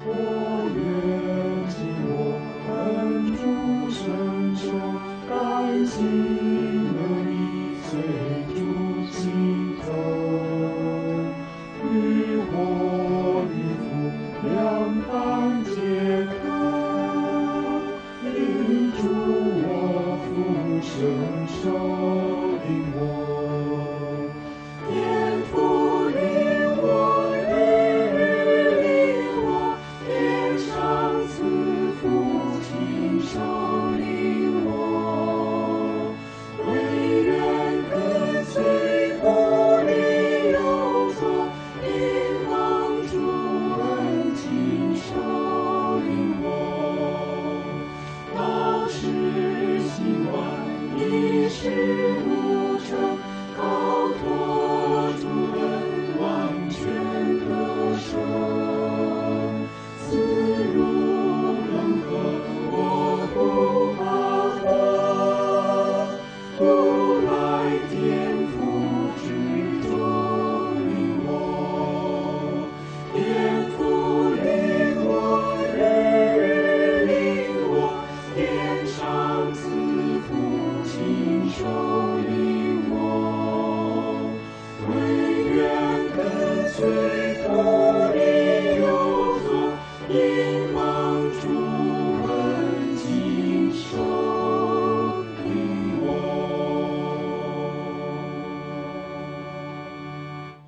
我愿尽我恩主伸手，甘心乐意随主行走。与火与福两旁结合，领主我父伸手领我，天父领我，日日领我，天上赐福亲手领我，唯愿跟随不离右左，因蒙主恩亲手领我，到时兴完一事无成，靠托主恩完全得胜。此如冷河，我不怕火，不来颠覆之中领我，天父领我，日日领我，天上赐福亲手领我，唯愿跟随。